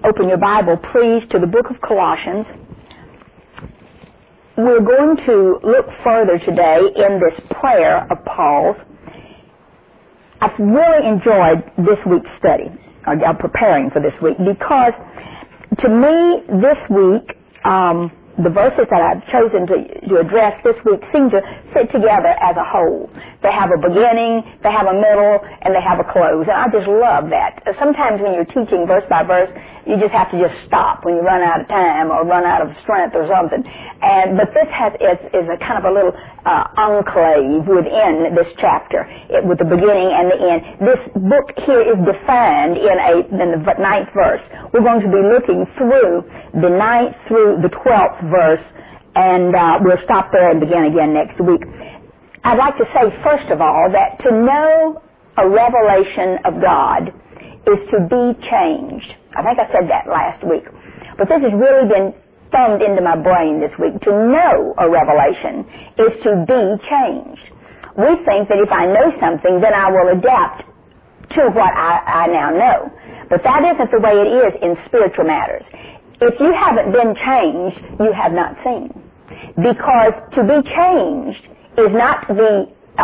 open your Bible, please, to the book of Colossians. We're going to look further today in this prayer of Paul's. I've really enjoyed this week's study, or preparing for this week, because to me this week, the verses that I've chosen to address this week seem to fit together as a whole. They have a beginning, they have a middle, and they have a close. And I just love that. Sometimes when you're teaching verse by verse, you just have to just stop when you run out of time or run out of strength or something. But this is a kind of a little enclave within this chapter, with the beginning and the end. This book here is defined in the 9th verse. We're going to be looking through the 9th through the 12th verse, and we'll stop there and begin again next week. I'd like to say, first of all, that to know a revelation of God is to be changed. I think I said that last week. But this has really been thumbed into my brain this week. To know a revelation is to be changed. We think that if I know something, then I will adapt to what I now know. But that isn't the way it is in spiritual matters. If you haven't been changed, you have not seen. Because to be changed is not the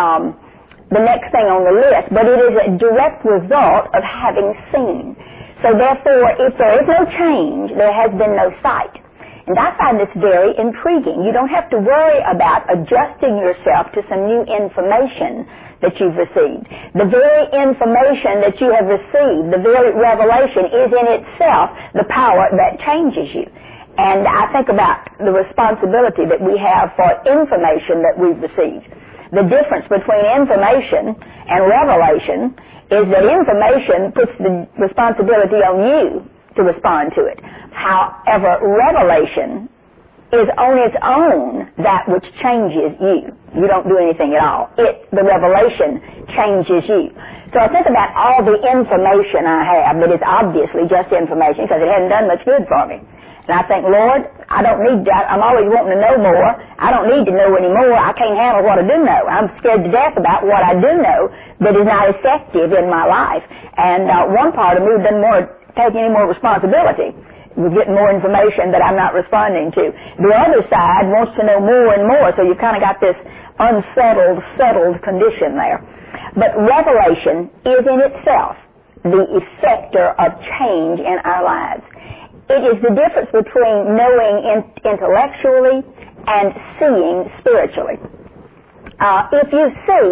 next thing on the list, but it is a direct result of having seen. So therefore, if there is no change, there has been no sight. And I find this very intriguing. You don't have to worry about adjusting yourself to some new information that you've received. The very information that you have received, the very revelation, is in itself the power that changes you. And I think about the responsibility that we have for information that we've received. The difference between information and revelation is that information puts the responsibility on you to respond to it. However, revelation is on its own that which changes you. You don't do anything at all. The revelation changes you. So I think about all the information I have that is obviously just information because it hasn't done much good for me. And I think, Lord, I don't need that. I'm always wanting to know more. I don't need to know anymore. I can't handle what I do know. I'm scared to death about what I do know that is not effective in my life. And one part of me doesn't want to take any more responsibility with getting more information that I'm not responding to. The other side wants to know more and more, so you've kind of got this settled condition there. But revelation is in itself the effector of change in our lives. It is the difference between knowing intellectually and seeing spiritually. If you see,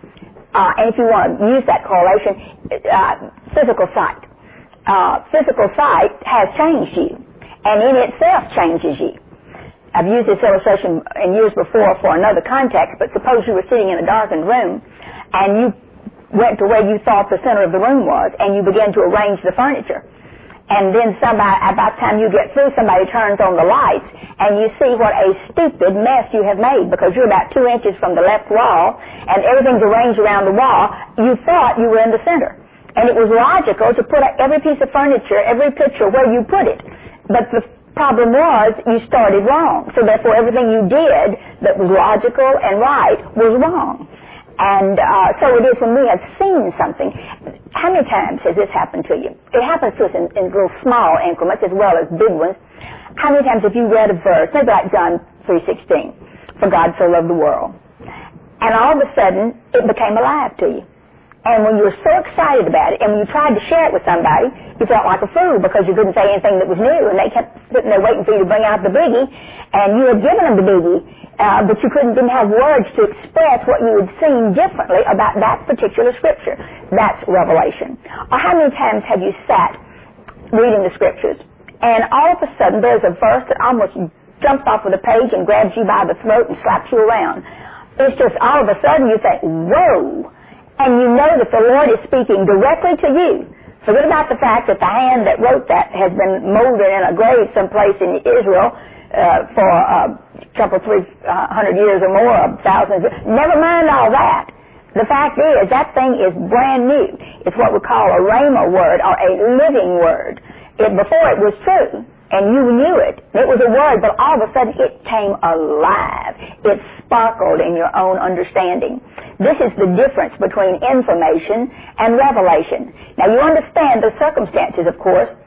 and if you want to use that correlation, physical sight. Physical sight has changed you, and in itself changes you. I've used this illustration in years before for another context, but suppose you were sitting in a darkened room, and you went to where you thought the center of the room was, and you began to arrange the furniture. And then about the time you get through, somebody turns on the lights, and you see what a stupid mess you have made because you're about 2 inches from the left wall, and everything's arranged around the wall. You thought you were in the center. And it was logical to put every piece of furniture, every picture where you put it. But the problem was you started wrong. So therefore everything you did that was logical and right was wrong. And so it is when we have seen something. How many times has this happened to you? It happens to us in little small increments as well as big ones. How many times have you read a verse, maybe like John 3:16, for God so loved the world, and all of a sudden it became alive to you? And when you were so excited about it, and when you tried to share it with somebody, you felt like a fool because you couldn't say anything that was new, and they kept sitting there waiting for you to bring out the biggie, and you had given them the biggie, but you didn't have words to express what you had seen differently about that particular scripture. That's revelation. Or how many times have you sat reading the scriptures, and all of a sudden there's a verse that almost jumps off of the page and grabs you by the throat and slaps you around? It's just all of a sudden you think, whoa! And you know that the Lord is speaking directly to you. Forget about the fact that the hand that wrote that has been molded in a grave someplace in Israel for a couple, 300 years or more, 1,000 years. Never mind all that. The fact is, that thing is brand new. It's what we call a rhema word, or a living word. Before it was true, and you knew it. It was a word, but all of a sudden it came alive. It sparkled in your own understanding. This is the difference between information and revelation. Now you understand the circumstances, of course,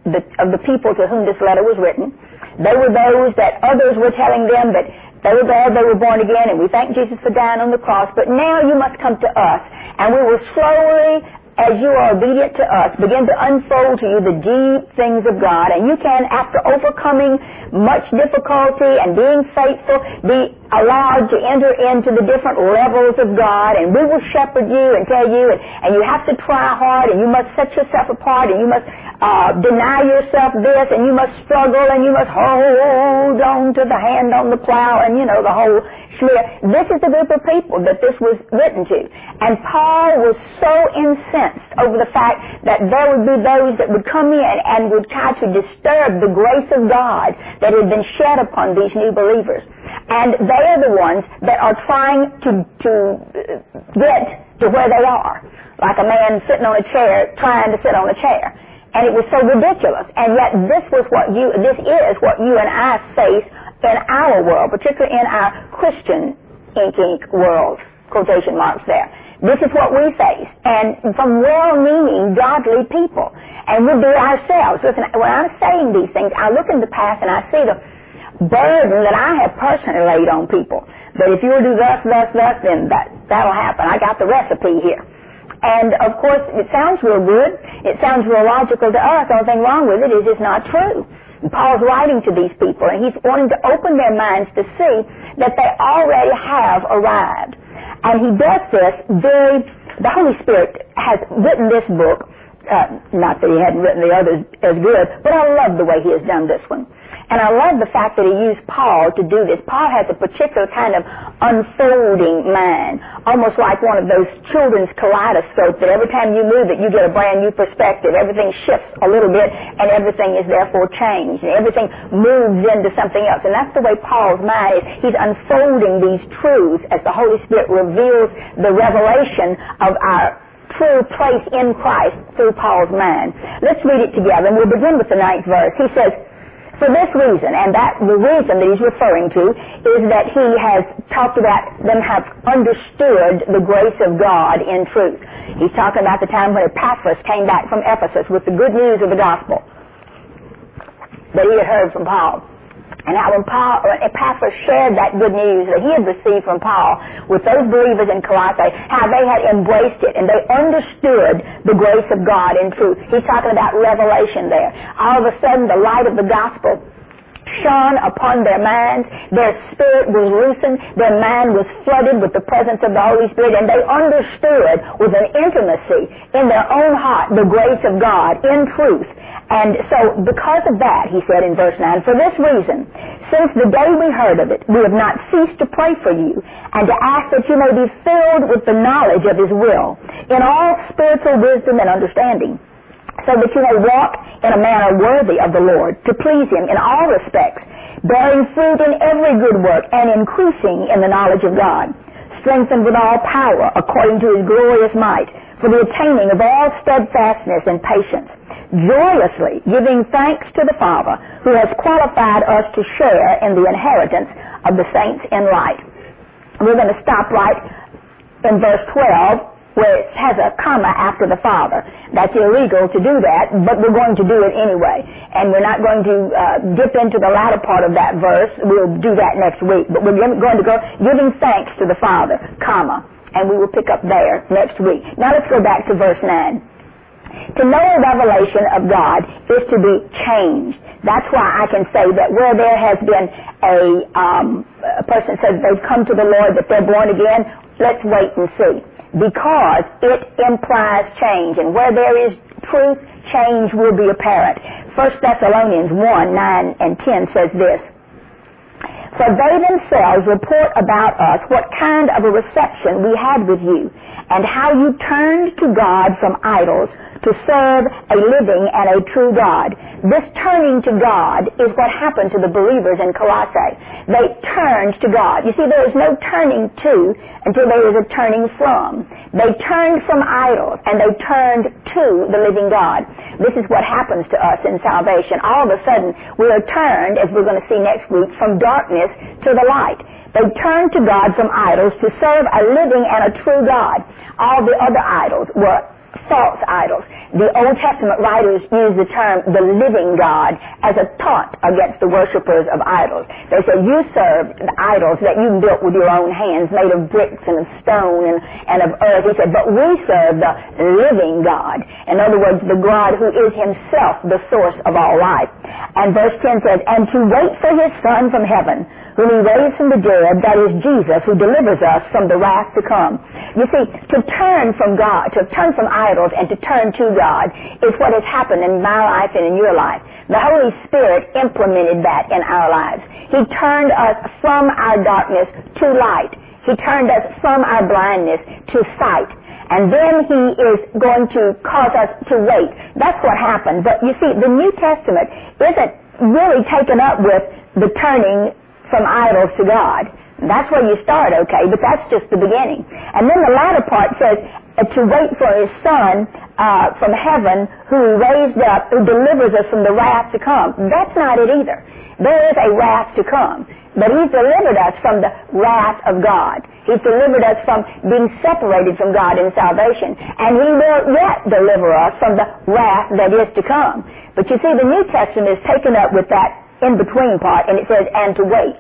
of the people to whom this letter was written. They were those that others were telling them that they were glad they were born again, and we thank Jesus for dying on the cross, but now you must come to us. And we will slowly, as you are obedient to us, begin to unfold to you the deep things of God. And you can, after overcoming much difficulty and being faithful, be allowed to enter into the different levels of God, and we will shepherd you and tell you, and you have to try hard, and you must set yourself apart, and you must deny yourself this, and you must struggle, and you must hold on to the hand on the plow, and the whole schmear. This is the group of people that this was written to. And Paul was so incensed over the fact that there would be those that would come in and would try to disturb the grace of God that had been shed upon these new believers. And they are the ones that are trying to get to where they are, like a man sitting on a chair trying to sit on a chair. And it was so ridiculous. And yet this is what you and I face in our world, particularly in our Christian ink world, quotation marks there. This is what we face. And from well-meaning, godly people. And we do it ourselves. Listen, when I'm saying these things, I look in the past and I see the burden that I have personally laid on people. But if you'll do thus, then that'll happen. I got the recipe here. And, of course, it sounds real good. It sounds real logical to us. The only thing wrong with it is it's not true. And Paul's writing to these people, and he's wanting to open their minds to see that they already have arrived. And he does this the Holy Spirit has written this book, not that he hadn't written the others as good, but I love the way he has done this one. And I love the fact that he used Paul to do this. Paul has a particular kind of unfolding mind, almost like one of those children's kaleidoscopes that every time you move it, you get a brand new perspective. Everything shifts a little bit, and everything is therefore changed, and everything moves into something else. And that's the way Paul's mind is. He's unfolding these truths as the Holy Spirit reveals the revelation of our true place in Christ through Paul's mind. Let's read it together, and we'll begin with the 9th verse. He says, for this reason, and the reason that he's referring to is that he has talked about them have understood the grace of God in truth. He's talking about the time when Epaphras came back from Ephesus with the good news of the gospel that he had heard from Paul. And how when Epaphras shared that good news that he had received from Paul with those believers in Colossae, how they had embraced it and they understood the grace of God in truth. He's talking about revelation there. All of a sudden, the light of the gospel shone upon their minds, their spirit was loosened, their mind was flooded with the presence of the Holy Spirit, and they understood with an intimacy in their own heart the grace of God in truth. And so because of that, he said in verse 9, for this reason, since the day we heard of it, we have not ceased to pray for you and to ask that you may be filled with the knowledge of his will in all spiritual wisdom and understanding, so that you may walk in a manner worthy of the Lord, to please him in all respects, bearing fruit in every good work and increasing in the knowledge of God, strengthened with all power according to his glorious might, for the attaining of all steadfastness and patience, joyously giving thanks to the Father who has qualified us to share in the inheritance of the saints in light. We're going to stop right in verse 12, where it has a comma after the Father. That's illegal to do that, but we're going to do it anyway. And we're not going to dip into the latter part of that verse. We'll do that next week. But we're going to go giving thanks to the Father, comma, and we will pick up there next week. Now let's go back to verse 9. To know a revelation of God is to be changed. That's why I can say that where there has been a person says they've come to the Lord, that they're born again, let's wait and see. Because it implies change. And where there is truth, change will be apparent. 1 Thessalonians 1, 9 and 10 says this, for they themselves report about us what kind of a reception we had with you, and how you turned to God from idols to serve a living and a true God. This turning to God is what happened to the believers in Colossae. They turned to God. You see, there is no turning to until there is a turning from. They turned from idols, and they turned to the living God. This is what happens to us in salvation. All of a sudden, we are turned, as we're going to see next week, from darkness to the light. They turned to God from idols to serve a living and a true God. All the other idols were false idols. The Old Testament writers use the term the living God as a taunt against the worshipers of idols. They said, you serve the idols that you built with your own hands, made of bricks and of stone and of earth. He said, but we serve the living God. In other words, the God who is himself the source of all life. And verse 10 says, and to wait for his Son from heaven, whom he raised from the dead, that is Jesus, who delivers us from the wrath to come. You see, to turn from God, to turn from idols and to turn to God is what has happened in my life and in your life. The Holy Spirit implemented that in our lives. He turned us from our darkness to light. He turned us from our blindness to sight. And then he is going to cause us to wait. That's what happened. But you see, the New Testament isn't really taken up with the turning from idols to God. That's where you start, okay, but that's just the beginning. And then the latter part says to wait for his Son from heaven, who he raised up, who delivers us from the wrath to come. That's not it either. There is a wrath to come, but he's delivered us from the wrath of God. He's delivered us from being separated from God in salvation, and he will yet deliver us from the wrath that is to come. But you see, the New Testament is taken up with that in-between part, and it says, and to wait.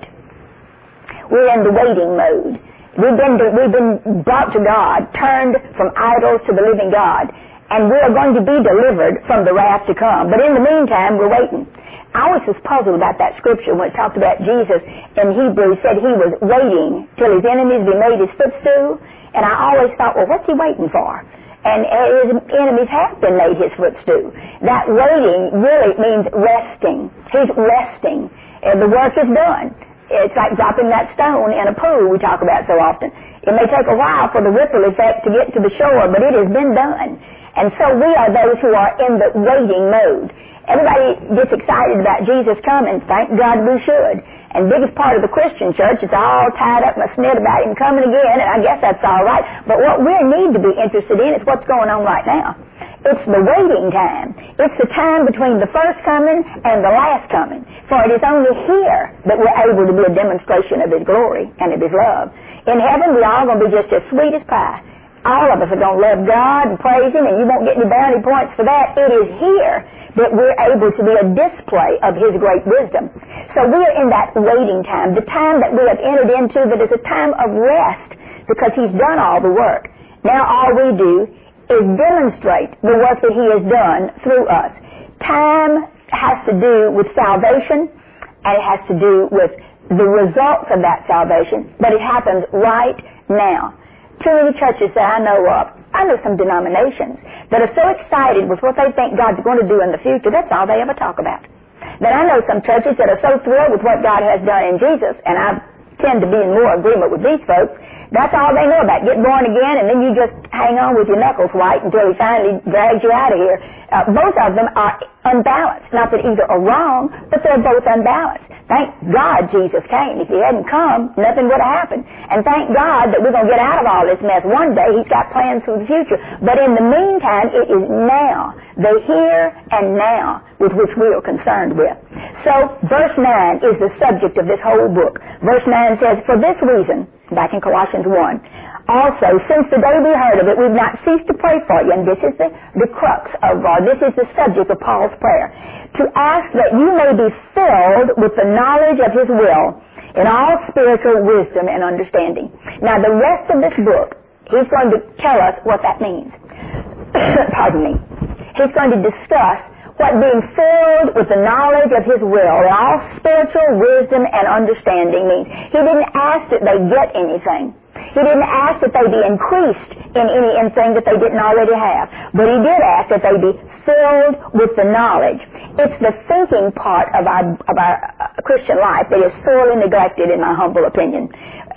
We're in the waiting mode. We've been brought to God, turned from idols to the living God, and we are going to be delivered from the wrath to come. But in the meantime, we're waiting. I always was puzzled about that scripture when it talked about Jesus in Hebrews, said he was waiting till his enemies be made his footstool, and I always thought, well, what's he waiting for? And his enemies have been made his footstool. That waiting really means resting. He's resting. And the work is done. It's like dropping that stone in a pool we talk about so often. It may take a while for the ripple effect to get to the shore, but it has been done. And so we are those who are in the waiting mode. Everybody gets excited about Jesus coming. Thank God we should. And the biggest part of the Christian church is all tied up in a snit about him coming again, and I guess that's all right. But what we need to be interested in is what's going on right now. It's the waiting time. It's the time between the first coming and the last coming. For it is only here that we're able to be a demonstration of his glory and of his love. In heaven, we're all going to be just as sweet as pie. All of us are going to love God and praise him, and you won't get any bounty points for that. It is here that we're able to be a display of his great wisdom. So we're in that waiting time, the time that we have entered into that is a time of rest, because he's done all the work. Now all we do is demonstrate the work that he has done through us. Time has to do with salvation, and it has to do with the results of that salvation, but it happens right now. Too many churches that I know of, I know some denominations that are so excited with what they think God's going to do in the future, that's all they ever talk about. Then I know some churches that are so thrilled with what God has done in Jesus, and I tend to be in more agreement with these folks. That's all they know about. Get born again, and then you just hang on with your knuckles white until he finally drags you out of here. Both of them are unbalanced. Not that either are wrong, but they're both unbalanced. Thank God Jesus came. If he hadn't come, nothing would have happened. And thank God that we're going to get out of all this mess one day. He's got plans for the future. But in the meantime, it is now, the here and now, with which we are concerned with. So, verse 9 is the subject of this whole book. Verse 9 says, for this reason, back in Colossians 1, also, since the day we heard of it, we've not ceased to pray for you. And this is the crux of, this is the subject of Paul's prayer. To ask that you may be filled with the knowledge of his will in all spiritual wisdom and understanding. Now, the rest of this book, he's going to tell us what that means. Pardon me. He's going to discuss what being filled with the knowledge of his will in all spiritual wisdom and understanding means. He didn't ask that they get anything. He didn't ask that they be increased in anything that they didn't already have. But he did ask that they be filled with the knowledge. It's the thinking part of our Christian life that is sorely neglected, in my humble opinion.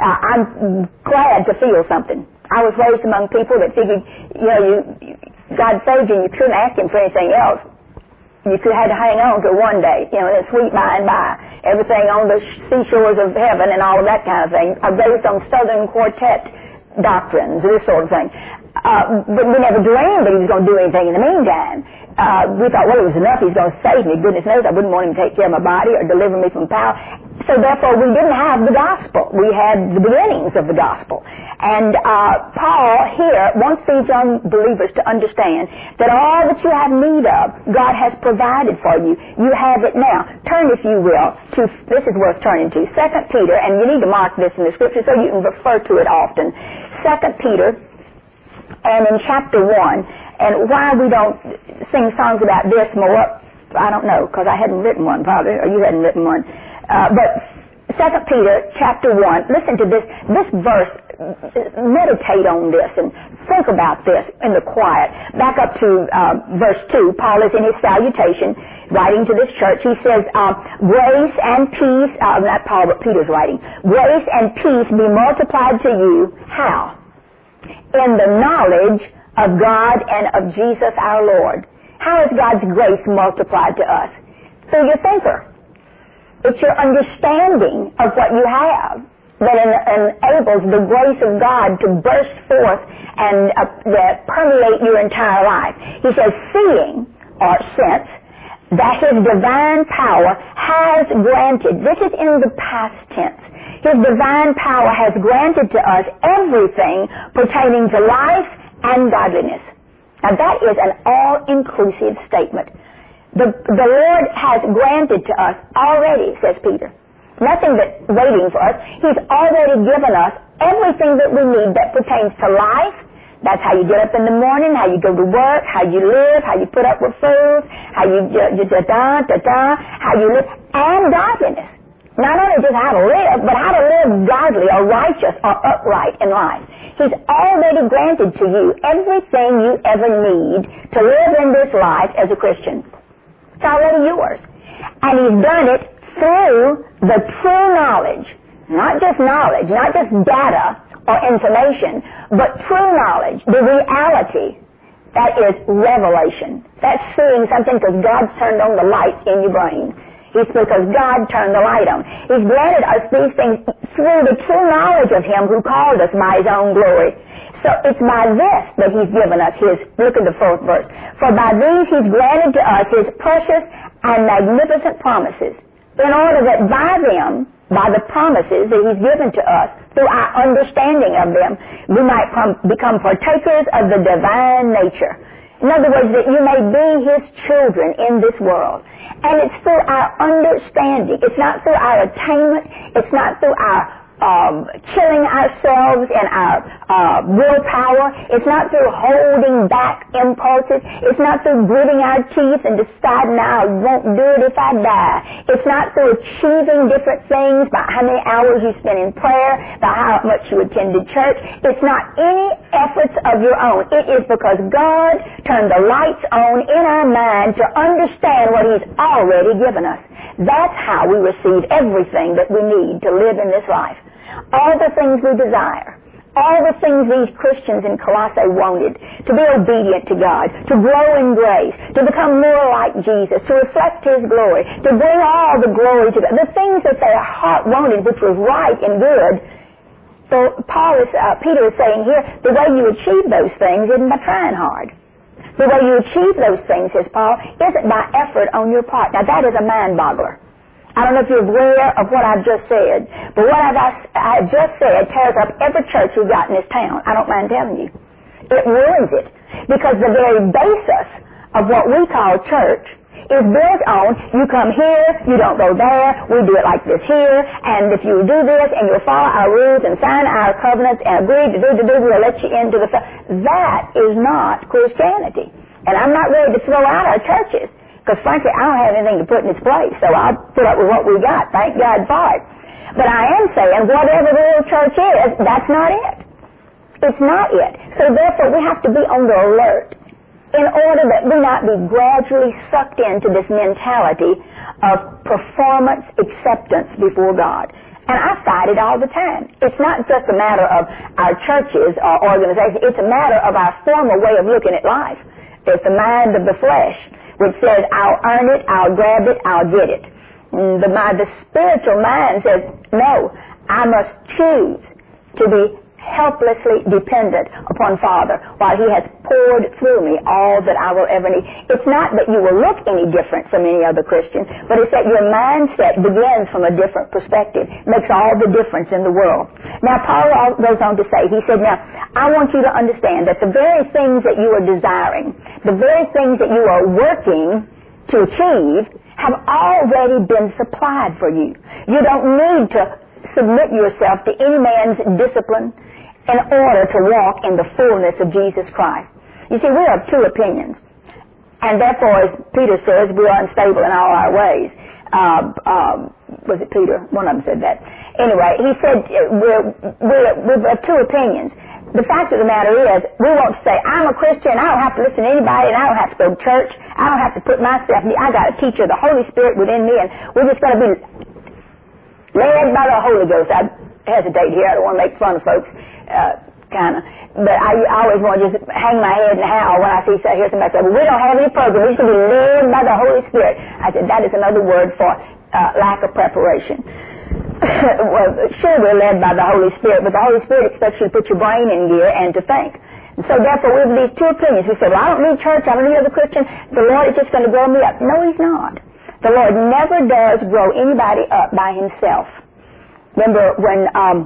I'm glad to feel something. I was raised among people that figured, God saved you and you couldn't ask him for anything else. You had to hang on to one day, and sweet by and by. Everything on the seashores of heaven and all of that kind of thing are based on Southern Quartet doctrines, this sort of thing. But we never dreamed that he was going to do anything in the meantime. We thought, well, it was enough. He's going to save me. Goodness knows I wouldn't want him to take care of my body or deliver me from power. So therefore, we didn't have the gospel. We had the beginnings of the gospel. And Paul here wants these young believers to understand that all that you have need of, God has provided for you. You have it now. Turn, if you will, to, this is worth turning to, 2 Peter, and you need to mark this in the scripture so you can refer to it often. 2 Peter, and in chapter 1, and why we don't sing songs about this more, I don't know, because I hadn't written one probably, or you hadn't written one. But 2 Peter chapter 1, listen to this verse, meditate on this and think about this in the quiet. Back up to verse 2, Paul is in his salutation, writing to this church. He says, grace and peace, not Paul, but Peter's writing, grace and peace be multiplied to you. How? In the knowledge of God and of Jesus our Lord. How is God's grace multiplied to us? Through your thinker. It's your understanding of what you have that enables the grace of God to burst forth and permeate your entire life. He says, seeing, or since, that His divine power has granted, this is in the past tense, His divine power has granted to us everything pertaining to life and godliness. Now that is an all-inclusive statement. The Lord has granted to us already, says Peter. Nothing but waiting for us. He's already given us everything that we need that pertains to life. That's how you get up in the morning, how you go to work, how you live, how you put up with food, how you how you live, and godliness. Not only just how to live, but how to live godly or righteous or upright in life. He's already granted to you everything you ever need to live in this life as a Christian. It's already yours. And He's done it through the true knowledge, not just data or information, but true knowledge, the reality. That is revelation. That's seeing something because God's turned on the light in your brain. It's because God turned the light on. He's granted us these things through the true knowledge of Him who called us by His own glory. So it's by this that He's given us His, look at the 4th verse, for by these He's granted to us His precious and magnificent promises, in order that by them, by the promises that He's given to us, through our understanding of them, we might become partakers of the divine nature. In other words, that you may be His children in this world. And it's through our understanding. It's not through our attainment. It's not through our killing ourselves and our willpower. It's not through holding back impulses. It's not through gritting our teeth and deciding I won't do it if I die. It's not through achieving different things by how many hours you spend in prayer, by how much you attended church. It's not any efforts of your own. It is because God turned the lights on in our mind to understand what He's already given us. That's how we receive everything that we need to live in this life. All the things we desire, all the things these Christians in Colossae wanted, to be obedient to God, to grow in grace, to become more like Jesus, to reflect His glory, to bring all the glory to God, the things that their heart wanted, which was right and good. So Peter is saying here, the way you achieve those things isn't by trying hard. The way you achieve those things, says Paul, isn't by effort on your part. Now that is a mind-boggler. I don't know if you're aware of what I've just said, but what I've just said tears up every church we've got in this town. I don't mind telling you. It ruins it. Because the very basis of what we call church is built on, you come here, you don't go there, we do it like this here, and if you do this and you'll follow our rules and sign our covenants and agree to do, we'll let you into the... That is not Christianity. And I'm not ready to throw out our churches. Because frankly, I don't have anything to put in its place, so I'll put up with what we got. Thank God for it. But I am saying, whatever the real church is, that's not it. It's not it. So therefore, we have to be on the alert in order that we not be gradually sucked into this mentality of performance acceptance before God. And I fight it all the time. It's not just a matter of our churches or organizations. It's a matter of our former way of looking at life. It's the mind of the flesh, which says, I'll earn it, I'll grab it, I'll get it. The spiritual mind says, no, I must choose to be helplessly dependent upon Father while He has poured through me all that I will ever need. It's not that you will look any different from any other Christian, but it's that your mindset begins from a different perspective. It makes all the difference in the world. Now, Paul goes on to say, he said, now, I want you to understand that the very things that you are desiring, the very things that you are working to achieve, have already been supplied for you. You don't need to submit yourself to any man's discipline in order to walk in the fullness of Jesus Christ. You see, we have two opinions. And therefore, as Peter says, we are unstable in all our ways. Was it Peter? One of them said that. Anyway, he said we have two opinions. The fact of the matter is, we won't say, I'm a Christian, I don't have to listen to anybody, and I don't have to go to church, I don't have to put myself, I got a teacher, the Holy Spirit within me, and we're just going to be led by the Holy Ghost. I hesitate here, I don't want to make fun of folks, but I always want to just hang my head and howl when I hear somebody say, well, we don't have any program, we should be led by the Holy Spirit. I said, that is another word for lack of preparation. Well, sure, we're led by the Holy Spirit, but the Holy Spirit expects you to put your brain in gear and to think. And so therefore, we have these two opinions. We say, well, I don't need church, I don't need other Christians, the Lord is just going to grow me up. No, He's not. The Lord never does grow anybody up by Himself. Remember when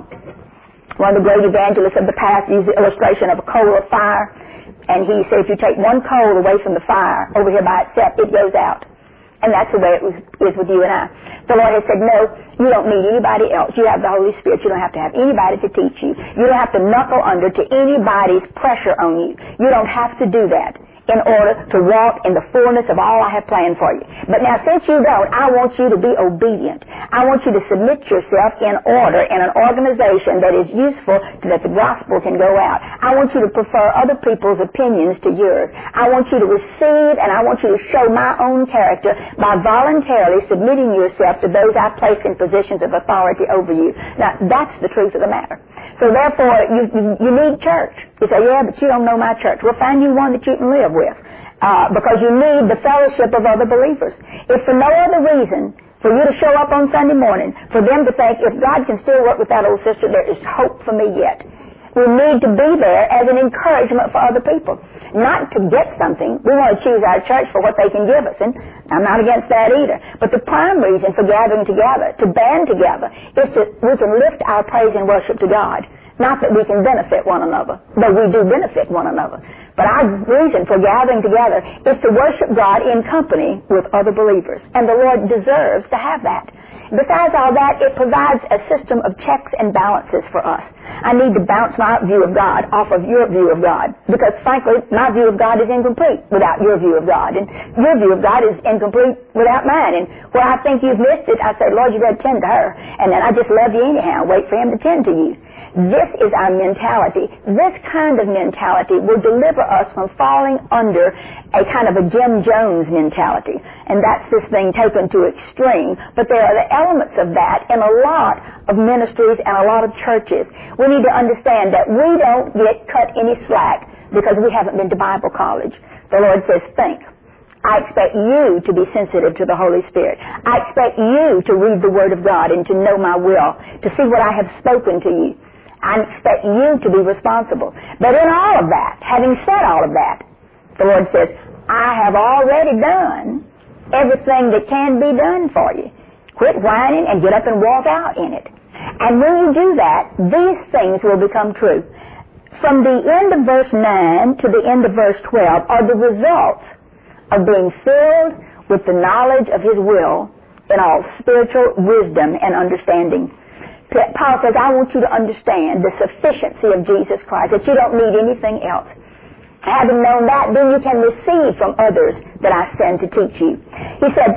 one of the great evangelists of the past used the illustration of a coal of fire, and he said, if you take one coal away from the fire over here by itself, it goes out. And that's the way it is with you and I. The Lord has said, no, you don't need anybody else. You have the Holy Spirit. You don't have to have anybody to teach you. You don't have to knuckle under to anybody's pressure on you. You don't have to do that in order to walk in the fullness of all I have planned for you. But now, since you don't, I want you to be obedient. I want you to submit yourself in order in an organization that is useful so that the gospel can go out. I want you to prefer other people's opinions to yours. I want you to receive and I want you to show my own character by voluntarily submitting yourself to those I place in positions of authority over you. Now, that's the truth of the matter. So therefore, you need church. You say, yeah, but you don't know my church. Well, find you one that you can live with. Because you need the fellowship of other believers. If for no other reason, for you to show up on Sunday morning, for them to think, if God can still work with that old sister, there is hope for me yet. We need to be there as an encouragement for other people. Not to get something. We want to choose our church for what they can give us, and I'm not against that either. But the prime reason for gathering together, to band together, is we can lift our praise and worship to God. Not that we can benefit one another, though we do benefit one another. But our reason for gathering together is to worship God in company with other believers. And the Lord deserves to have that. Besides all that, it provides a system of checks and balances for us. I need to bounce my view of God off of your view of God, because frankly, my view of God is incomplete without your view of God, and your view of God is incomplete without mine. And where I think you've missed it, I say, Lord, you better tend to her, and then I just love you anyhow, wait for Him to tend to you. This is our mentality. This kind of mentality will deliver us from falling under a kind of a Jim Jones mentality. And that's this thing taken to extreme. But there are the elements of that in a lot of ministries and a lot of churches. We need to understand that we don't get cut any slack because we haven't been to Bible college. The Lord says, think. I expect you to be sensitive to the Holy Spirit. I expect you to read the Word of God and to know my will, to see what I have spoken to you. I expect you to be responsible. But in all of that, having said all of that, the Lord says, I have already done everything that can be done for you. Quit whining and get up and walk out in it. And when you do that, these things will become true. From the end of verse 9 to the end of verse 12 are the results of being filled with the knowledge of His will in all spiritual wisdom and understanding. Paul says, I want you to understand the sufficiency of Jesus Christ, that you don't need anything else. Having known that, then you can receive from others that I send to teach you. He said,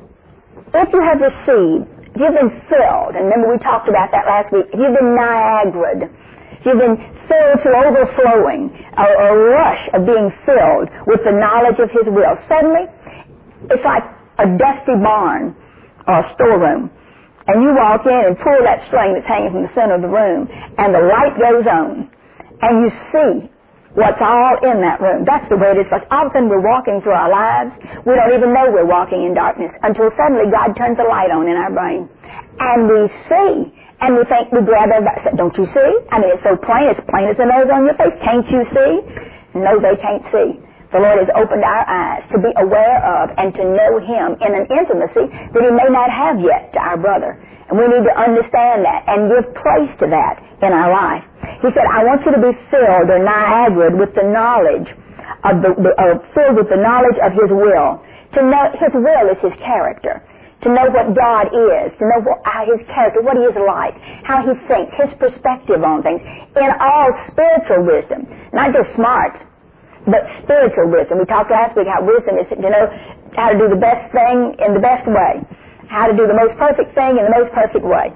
if you have received, if you've been filled, and remember we talked about that last week, if you've been Niagara'd, if you've been filled to overflowing, a rush of being filled with the knowledge of His will, suddenly it's like a dusty barn or a storeroom. And you walk in and pull that string that's hanging from the center of the room, and the light goes on, and you see what's all in that room. That's the way it is. Because all of a sudden we're walking through our lives, we don't even know we're walking in darkness until suddenly God turns the light on in our brain. And we see, And we think we grab everybody. Don't you see? I mean, it's so plain as the nose on your face. Can't you see? No, they can't see. The Lord has opened our eyes to be aware of and to know Him in an intimacy that He may not have yet to our brother. And we need to understand that and give place to that in our life. He said, I want you to be filled or Niagara with the knowledge of filled with the knowledge of His will. To know His will is His character. To know what God is, to know how His character, what He is like, how He thinks, His perspective on things, in all spiritual wisdom, not just smarts, but spiritual wisdom. We talked last week how wisdom is to know how to do the best thing in the best way, how to do the most perfect thing in the most perfect way.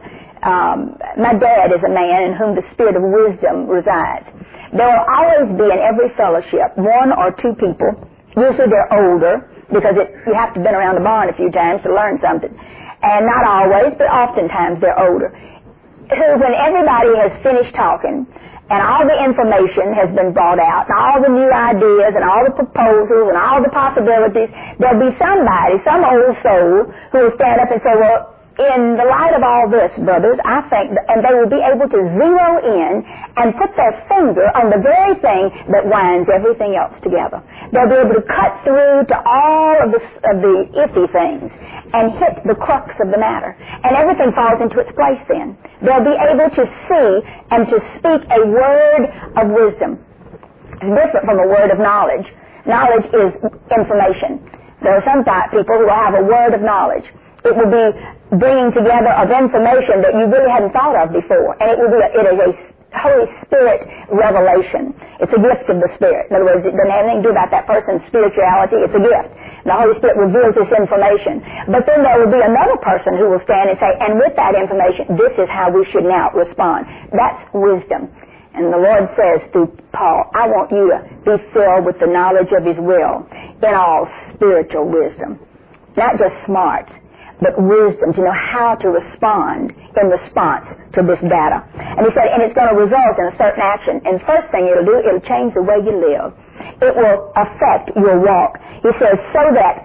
My dad is a man in whom the spirit of wisdom resides. There will always be in every fellowship one or two people, usually they're older, because you have to have been around the barn a few times to learn something. And not always, but oftentimes they're older. Who, when everybody has finished talking, and all the information has been brought out, and all the new ideas, and all the proposals, and all the possibilities, there'll be somebody, some old soul, who will stand up and say, well, in the light of all this, brothers, I think, and they will be able to zero in and put their finger on the very thing that winds everything else together. They'll be able to cut through to all of the iffy things and hit the crux of the matter. And everything falls into its place then. They'll be able to see and to speak a word of wisdom. It's different from a word of knowledge. Knowledge is information. There are some people who will have a word of knowledge. It will be bringing together of information that you really hadn't thought of before. And it is a Holy Spirit revelation. It's a gift of the Spirit. In other words, it doesn't have anything to do about that person's spirituality. It's a gift. The Holy Spirit reveals this information. But then there will be another person who will stand and say, and with that information, this is how we should now respond. That's wisdom. And the Lord says through Paul, I want you to be filled with the knowledge of His will in all spiritual wisdom. Not just smarts, but wisdom, to know how to respond in response to this data. And he said, and it's going to result in a certain action. And first thing it'll do, it'll change the way you live. It will affect your walk. He says, so that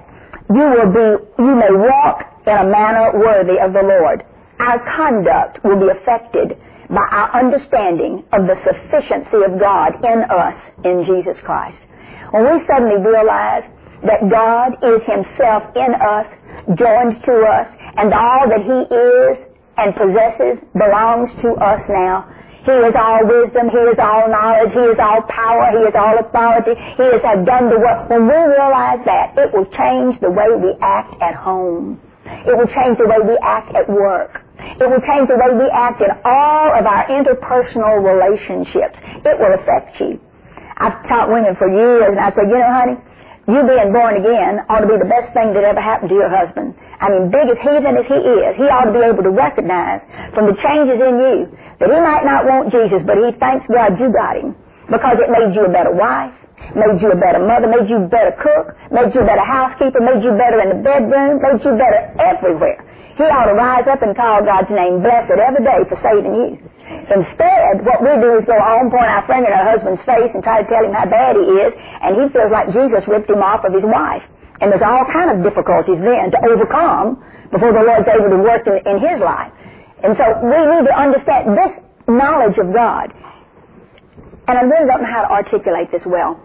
you may walk in a manner worthy of the Lord. Our conduct will be affected by our understanding of the sufficiency of God in us in Jesus Christ. When we suddenly realize that God is Himself in us, joined to us, and all that He is and possesses belongs to us now. He is all wisdom, He is all knowledge, He is all power, He is all authority, He has done the work. When we realize that, it will change the way we act at home. It will change the way we act at work. It will change the way we act in all of our interpersonal relationships. It will affect you. I've taught women for years, and I said, you know, honey, you being born again ought to be the best thing that ever happened to your husband. I mean, big as heathen as he is, he ought to be able to recognize from the changes in you that he might not want Jesus, but he thanks God you got him because it made you a better wife, made you a better mother, made you a better cook, made you a better housekeeper, made you better in the bedroom, made you better everywhere. He ought to rise up and call God's name blessed every day for saving you. Instead, what we do is go home, point our finger in our husband's face and try to tell him how bad he is, and he feels like Jesus ripped him off of his wife. And there's all kind of difficulties then to overcome before the Lord's able to work in his life. And so we need to understand this knowledge of God. And I really don't know how to articulate this well.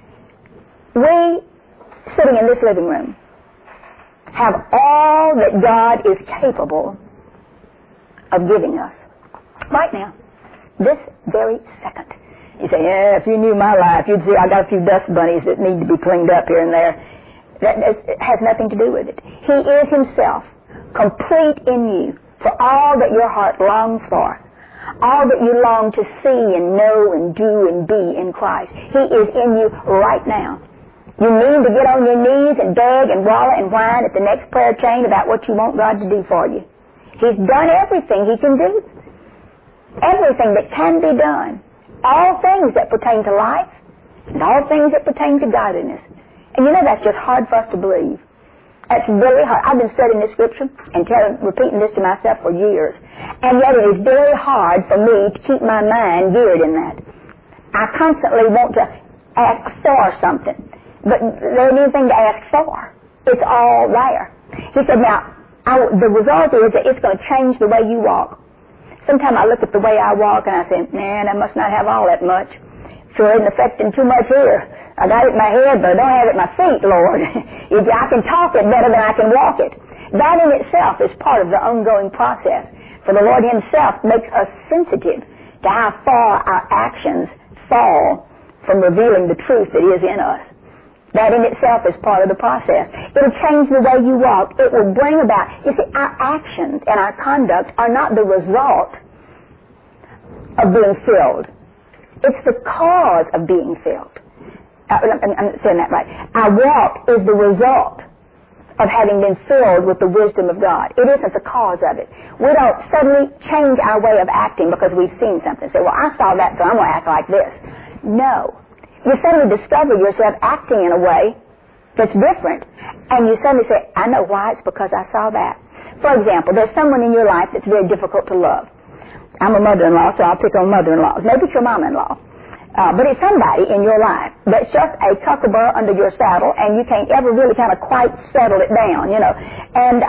We, sitting in this living room, have all that God is capable of giving us right now, this very second. You say, yeah, if you knew my life, you'd see I got a few dust bunnies that need to be cleaned up here and there. It has nothing to do with it. He is Himself, complete in you, for all that your heart longs for, all that you long to see and know and do and be in Christ. He is in you right now. You mean to get on your knees and beg and wallow and whine at the next prayer chain about what you want God to do for you. He's done everything He can do. Everything that can be done. All things that pertain to life and all things that pertain to godliness. And you know that's just hard for us to believe. That's very hard. I've been studying this scripture and repeating this to myself for years. And yet it is very hard for me to keep my mind geared in that. I constantly want to ask for something. But there isn't anything to ask for. It's all there. He said, now, the result is that it's going to change the way you walk. sometimes I look at the way I walk and I think, man, I must not have all that much. Sure isn't affecting too much here. I got it in my head, but I don't have it in my feet, Lord. I can talk it better than I can walk it. That in itself is part of the ongoing process. For the Lord himself makes us sensitive to how far our actions fall from revealing the truth that is in us. That in itself is part of the process. It'll change the way you walk. It will bring about, you see, our actions and our conduct are not the result of being filled. It's the cause of being filled. I'm saying that right. Our walk is the result of having been filled with the wisdom of God. It isn't the cause of it. We don't suddenly change our way of acting because we've seen something. Say, well, I saw that, so I'm going to act like this. No. You suddenly discover yourself acting in a way that's different, and you suddenly say, I know why. It's because I saw that. For example, there's someone in your life that's very difficult to love. I'm a mother-in-law, so I'll pick on mother-in-laws. Maybe it's your mom-in-law. But it's somebody in your life that's just a kookaburra under your saddle, and you can't ever really kind of quite settle it down, and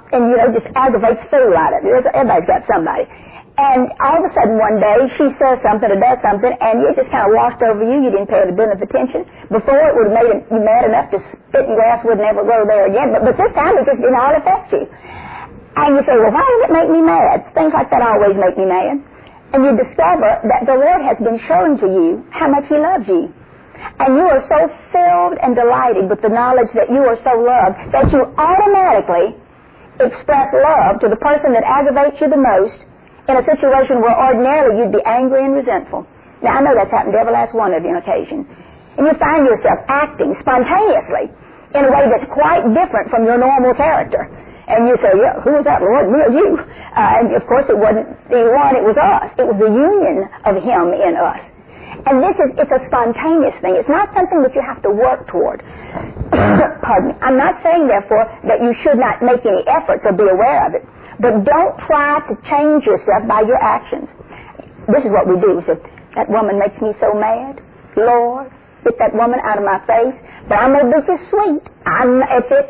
just aggravates the fool out of it. Everybody's got somebody. And all of a sudden one day she says something or does something, and it just kind of washed over you. You didn't pay it a bit of attention. Before it would have made you mad enough to spit in grass would never grow there again. But this time it just did not affect you. And you say, well, why does it make me mad? Things like that always make me mad. And you discover that the Lord has been showing to you how much he loves you. And you are so filled and delighted with the knowledge that you are so loved that you automatically express love to the person that aggravates you the most in a situation where ordinarily you'd be angry and resentful. Now, I know that's happened to every last one of you on occasion. And you find yourself acting spontaneously in a way that's quite different from your normal character. And you say, yeah, who was that, Lord? Me or you? And, of course, it wasn't the one, it was us. It was the union of him in us. And it's a spontaneous thing. It's not something that you have to work toward. Pardon me. I'm not saying, therefore, that you should not make any efforts or be aware of it. But don't try to change yourself by your actions. This is what we do. We say, that woman makes me so mad. Lord, get that woman out of my face. But I'm going to be just sweet. If it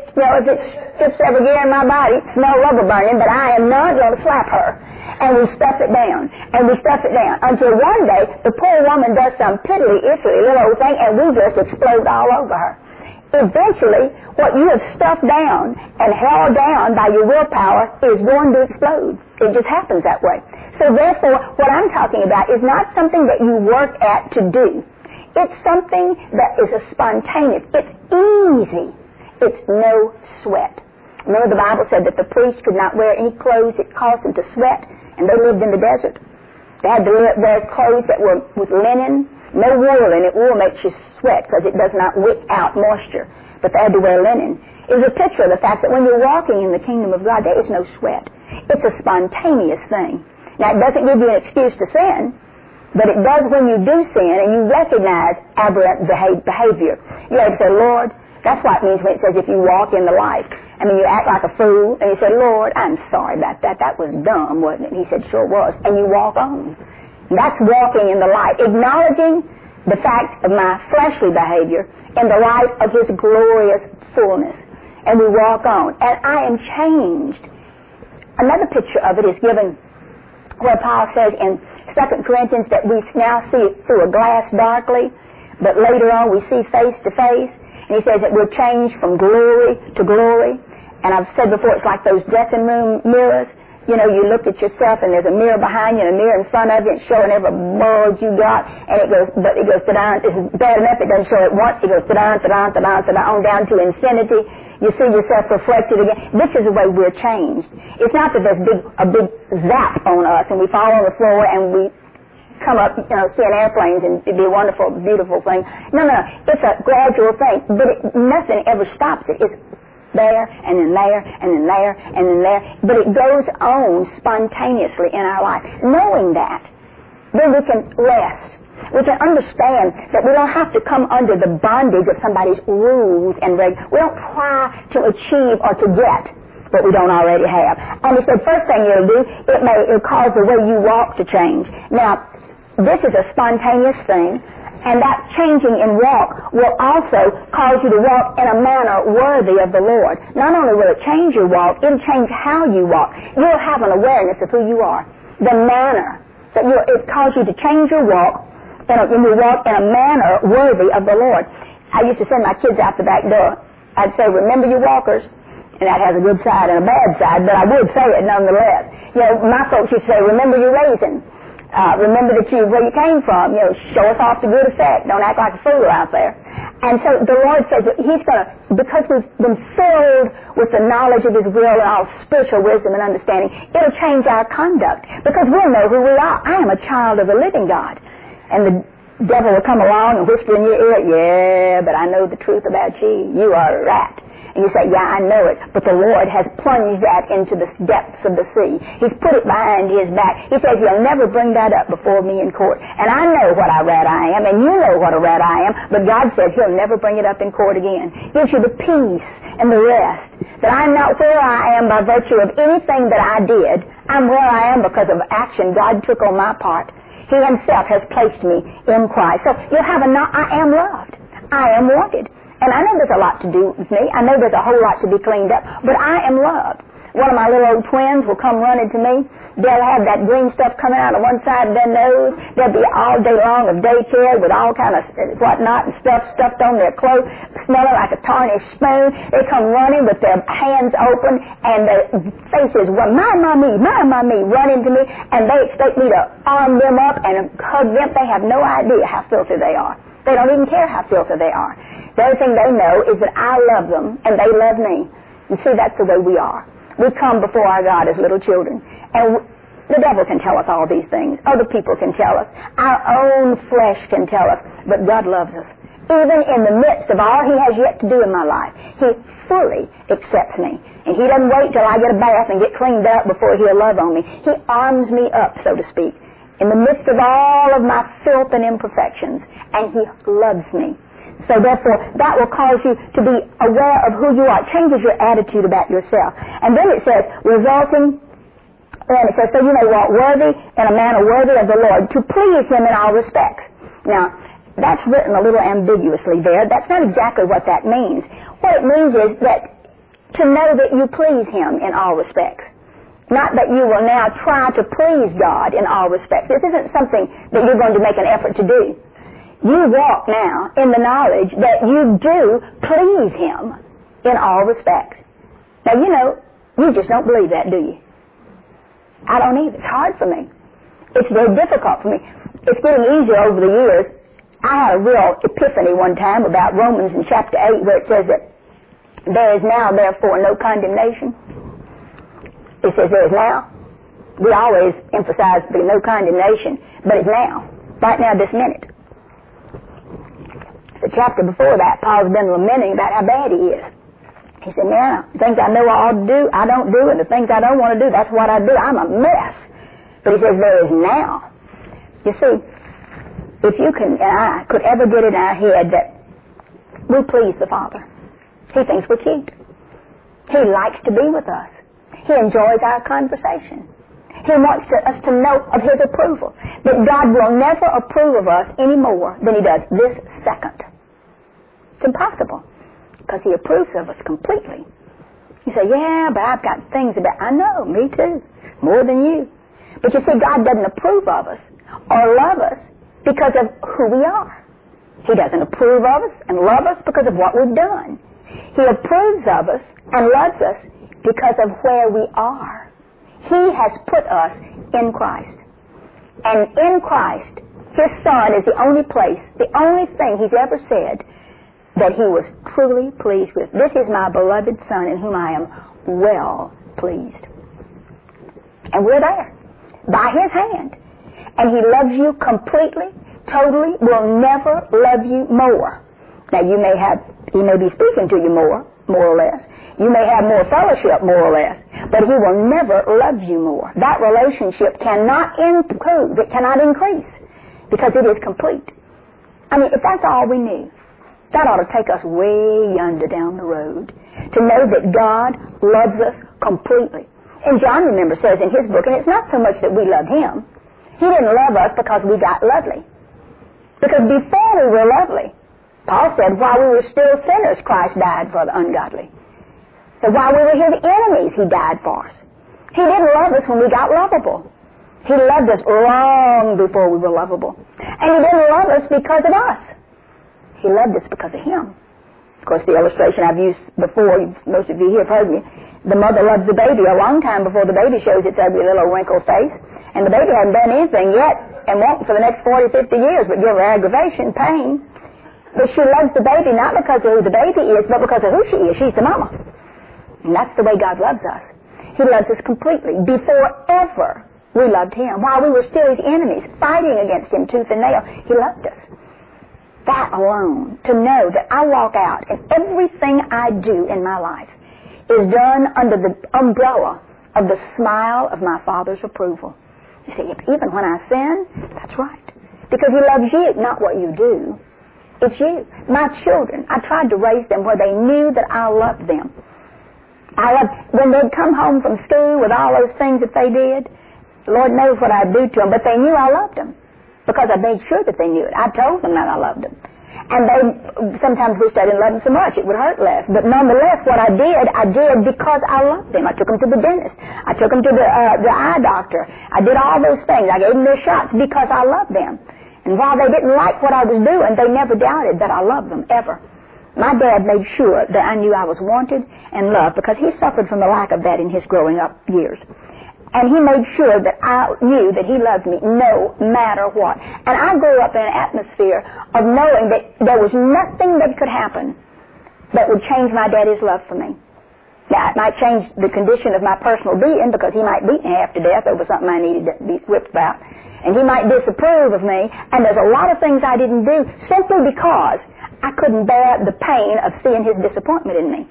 skips every gear in my body, it smells rubber burning, but I am not going to slap her. And we stuff it down. And we stuff it down. Until one day, the poor woman does some piddly-iffy little old thing, and we just explode all over her. Eventually, what you have stuffed down and held down by your willpower is going to explode. It just happens that way. So therefore, what I'm talking about is not something that you work at to do. It's something that is a spontaneous. It's easy. It's no sweat. Remember the Bible said that the priest could not wear any clothes that caused them to sweat, and they lived in the desert. They had to wear clothes that were with linen. No wool in it. Wool makes you sweat because it does not wick out moisture. But they had to wear linen. It was a picture of the fact that when you're walking in the kingdom of God, there is no sweat. It's a spontaneous thing. Now, it doesn't give you an excuse to sin, but it does when you do sin and you recognize aberrant behavior. You have to say, Lord, that's what it means when it says if you walk in the light. I mean, you act like a fool, and you say, Lord, I'm sorry about that. That was dumb, wasn't it? And he said, sure was. And you walk on. That's walking in the light, acknowledging the fact of my fleshly behavior in the light of his glorious fullness. And we walk on. And I am changed. Another picture of it is given where Paul says in 2 Corinthians that we now see through a glass darkly, but later on we see face to face. And he says that we're changed from glory to glory. And I've said before, it's like those dressing room mirrors. You know, you look at yourself and there's a mirror behind you and a mirror in front of you and showing every bulge you got, and it goes to down. It's bad enough it doesn't show it once. It goes to down, down to infinity. You see yourself reflected again. This is the way we're changed. It's not that there's a big zap on us and we fall on the floor and we come up, seeing airplanes and it'd be a wonderful, beautiful thing. No. It's a gradual thing, but nothing ever stops it. It's there, and then there, and then there, and then there. But it goes on spontaneously in our life. Knowing that, then we can rest. We can understand that we don't have to come under the bondage of somebody's rules and regs. We don't try to achieve or to get what we don't already have. And he said, first thing it'll do, it'll cause the way you walk to change. Now, this is a spontaneous thing. And that changing in walk will also cause you to walk in a manner worthy of the Lord. Not only will it change your walk, it'll change how you walk. You'll have an awareness of who you are. the manner that it calls you to change your walk, and you walk in a manner worthy of the Lord. I used to send my kids out the back door. I'd say, remember your walkers. And that has a good side and a bad side, but I would say it nonetheless. My folks used to say, remember your raising. Remember where you came from. Show us off to good effect. Don't act like a fool out there. And so the Lord says that He's going to, because we've been filled with the knowledge of His will and all spiritual wisdom and understanding, it'll change our conduct because we'll know who we are. I am a child of the living God. And the devil will come along and whisper in your ear, yeah, but I know the truth about you. You are a rat. And you say, yeah, I know it, but the Lord has plunged that into the depths of the sea. He's put it behind His back. He says, you'll never bring that up before me in court. And I know what a rat I am, and you know what a rat I am, but God says He'll never bring it up in court again. Gives you the peace and the rest that I'm not where I am by virtue of anything that I did. I'm where I am because of action God took on my part. He Himself has placed me in Christ. So you'll have I am loved. I am wanted. And I know there's a lot to do with me. I know there's a whole lot to be cleaned up. But I am loved. One of my little old twins will come running to me. They'll have that green stuff coming out of one side of their nose. They'll be all day long of daycare with all kind of whatnot and stuff stuffed on their clothes, smelling like a tarnished spoon. They come running with their hands open and their faces, well, my mommy, running to me, and they expect me to arm them up and hug them. They have no idea how filthy they are. They don't even care how filthy they are. The only thing they know is that I love them and they love me. You see, that's the way we are. We come before our God as little children. And the devil can tell us all these things. Other people can tell us. Our own flesh can tell us. But God loves us. Even in the midst of all He has yet to do in my life, He fully accepts me. And He doesn't wait till I get a bath and get cleaned up before He'll love on me. He arms me up, so to speak, in the midst of all of my filth and imperfections. And He loves me. So therefore, that will cause you to be aware of who you are. It changes your attitude about yourself. And then it says, so you may walk worthy in a manner worthy of the Lord, to please Him in all respects. Now, that's written a little ambiguously there. That's not exactly what that means. What it means is that to know that you please Him in all respects. Not that you will now try to please God in all respects. This isn't something that you're going to make an effort to do. You walk now in the knowledge that you do please Him in all respects. Now, you just don't believe that, do you? I don't either. It's hard for me. It's very difficult for me. It's getting easier over the years. I had a real epiphany one time about Romans in chapter 8 where it says that there is now, therefore, no condemnation. It says there is now. We always emphasize the no condemnation, but it's now. Right now, this minute. The chapter before that, Paul's been lamenting about how bad he is. He said, man, the things I know I ought to do, I don't do, and the things I don't want to do, that's what I do. I'm a mess. But he says, there is now. You see, if you and I could ever get in our head that we please the Father, He thinks we're cute. He likes to be with us. He enjoys our conversation. He wants us to know of His approval. But God will never approve of us any more than He does this second. It's impossible because He approves of us completely. You say, yeah, but I've got things about... I know, me too, more than you. But you see, God doesn't approve of us or love us because of who we are. He doesn't approve of us and love us because of what we've done. He approves of us and loves us because of where we are. He has put us in Christ. And in Christ, His Son is the only place, the only thing He's ever said that He was truly pleased with. This is my beloved Son in whom I am well pleased. And we're there, by His hand. And He loves you completely, totally, will never love you more. Now He may be speaking to you more or less. You may have more fellowship, more or less, but He will never love you more. That relationship cannot improve, it cannot increase, because it is complete. I mean, if that's all we knew, that ought to take us way yonder down the road, to know that God loves us completely. And John, remember, says in his book, and it's not so much that we love Him. He didn't love us because we got lovely. Because before we were lovely, Paul said, while we were still sinners, Christ died for the ungodly. So while we were His enemies, He died for us. He didn't love us when we got lovable. He loved us long before we were lovable. And He didn't love us because of us. He loved us because of Him. Of course, the illustration I've used before, most of you here have heard me, the mother loves the baby a long time before the baby shows its ugly little wrinkled face. And the baby hasn't done anything yet and won't for the next 40, 50 years, but give her aggravation, pain. But she loves the baby not because of who the baby is, but because of who she is. She's the mama. And that's the way God loves us. He loves us completely. Before ever we loved Him, while we were still His enemies, fighting against Him tooth and nail, He loved us. That alone, to know that I walk out and everything I do in my life is done under the umbrella of the smile of my Father's approval. You see, even when I sin, that's right. Because He loves you, not what you do. It's you. My children, I tried to raise them where they knew that I loved them. When they'd come home from school with all those things that they did, Lord knows what I'd do to them, but they knew I loved them. Because I made sure that they knew it. I told them that I loved them. And they sometimes wished I didn't love them so much. It would hurt less. But nonetheless, what I did because I loved them. I took them to the dentist. I took them to the eye doctor. I did all those things. I gave them their shots because I loved them. And while they didn't like what I was doing, they never doubted that I loved them, ever. My dad made sure that I knew I was wanted and loved because he suffered from the lack of that in his growing up years. And he made sure that I knew that he loved me no matter what. And I grew up in an atmosphere of knowing that there was nothing that could happen that would change my daddy's love for me. Now, it might change the condition of my personal being because he might beat me half to death over something I needed to be whipped about. And he might disapprove of me. And there's a lot of things I didn't do simply because I couldn't bear the pain of seeing his disappointment in me.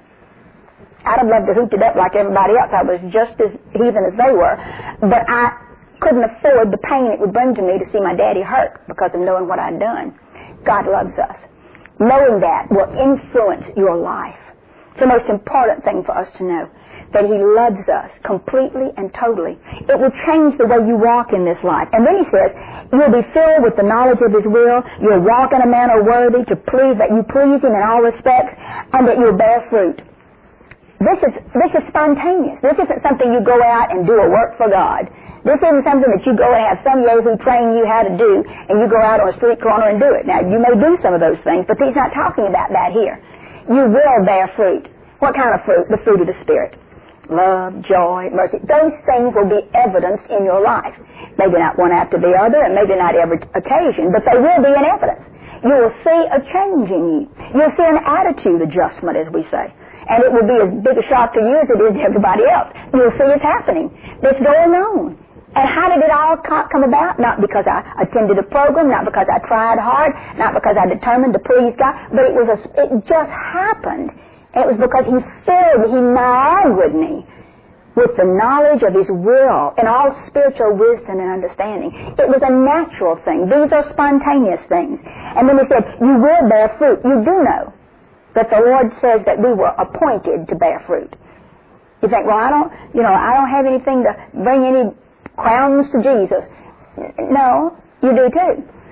I'd have loved to hoot it up like everybody else. I was just as heathen as they were. But I couldn't afford the pain it would bring to me to see my daddy hurt because of knowing what I'd done. God loves us. Knowing that will influence your life. It's the most important thing for us to know, that He loves us completely and totally. It will change the way you walk in this life. And then He says, you'll be filled with the knowledge of His will. You'll walk in a manner worthy to please, that you please Him in all respects, and that you'll bear fruit. This is spontaneous. This isn't something you go out and do a work for God. This isn't something that you go and have some Yahoo train you how to do, and you go out on a street corner and do it. Now, you may do some of those things, but He's not talking about that here. You will bear fruit. What kind of fruit? The fruit of the Spirit. Love, joy, mercy. Those things will be evidenced in your life. Maybe not one after the other, and maybe not every occasion, but they will be in evidence. You will see a change in you. You'll see an attitude adjustment, as we say. And it will be as big a shock to you as it is to everybody else. You'll see it's happening. It's going on. And how did it all come about? Not because I attended a program, not because I tried hard, not because I determined to please God, but it just happened. It was because He marred me with the knowledge of His will and all spiritual wisdom and understanding. It was a natural thing. These are spontaneous things. And then He said, you will bear fruit. You do know that the Lord says that we were appointed to bear fruit. You think, well, I don't have anything to bring any crowns to Jesus. No, you do too.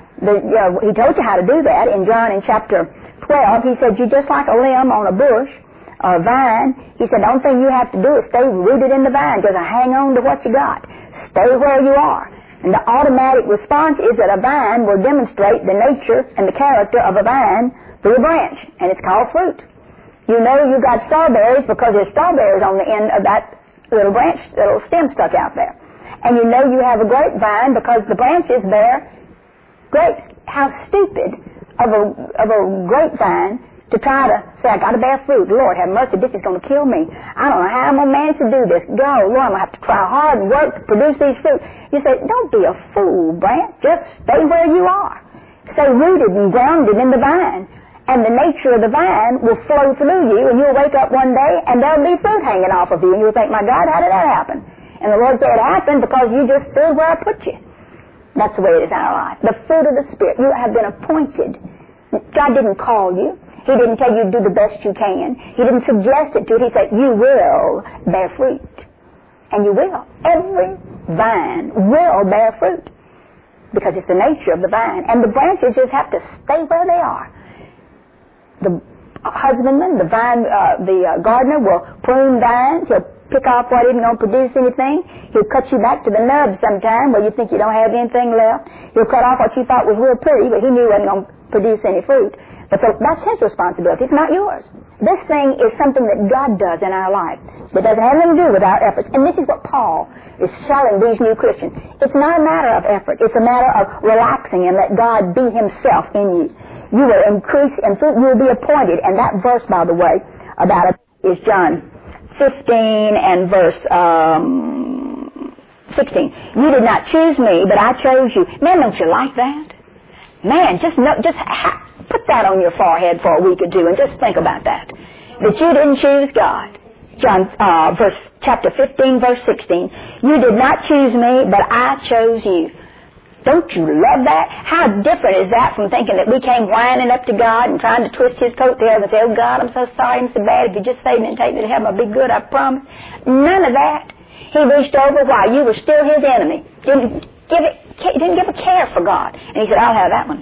He told you how to do that in John in chapter 12. He said, you're just like a limb on a bush or a vine. He said, the only thing you have to do is stay rooted in the vine, because hang on to what you got. Stay where you are. And the automatic response is that a vine will demonstrate the nature and the character of a vine through a branch, and it's called fruit. You know you got strawberries because there's strawberries on the end of that little branch, little stem stuck out there. And you know you have a grapevine because the branches bear grapes. How stupid of a grapevine to try to say, I got to bear fruit. Lord, have mercy, this is going to kill me. I don't know how I'm going to manage to do this. Go, Lord, I'm going to have to try hard and work to produce these fruit. You say, don't be a fool, branch. Just stay where you are. Stay rooted and grounded in the vine. And the nature of the vine will flow through you, and you'll wake up one day, and there'll be fruit hanging off of you, and you'll think, my God, how did that happen? And the Lord said, it happened because you just stood where I put you. That's the way it is in our life. The fruit of the Spirit. You have been appointed. God didn't call you. He didn't tell you to do the best you can. He didn't suggest it to you. He said, you will bear fruit. And you will. Every vine will bear fruit, because it's the nature of the vine. And the branches just have to stay where they are. The husbandman, the gardener will prune vines. He'll pick off what isn't going to produce anything. He'll cut you back to the nub sometime where you think you don't have anything left. He'll cut off what you thought was real pretty, but he knew it wasn't going to produce any fruit. But that's his responsibility. It's not yours. This thing is something that God does in our life. It doesn't have anything to do with our efforts. And this is what Paul is telling these new Christians. It's not a matter of effort. It's a matter of relaxing and let God be himself in you. You will increase in fruit. You will be appointed. And that verse, by the way, about it is John 15 and verse 16. You did not choose me, but I chose you. Man, don't you like that? Man, just put that on your forehead for a week or two and just think about that. That you didn't choose God. John, chapter 15, verse 16. You did not choose me, but I chose you. Don't you love that? How different is that from thinking that we came whining up to God and trying to twist his coattails and say, oh God, I'm so sorry, I'm so bad. If you just save me and take me to heaven, I'll be good, I promise. None of that. He reached over while you were still his enemy. Didn't give a care for God. And he said, I'll have that one.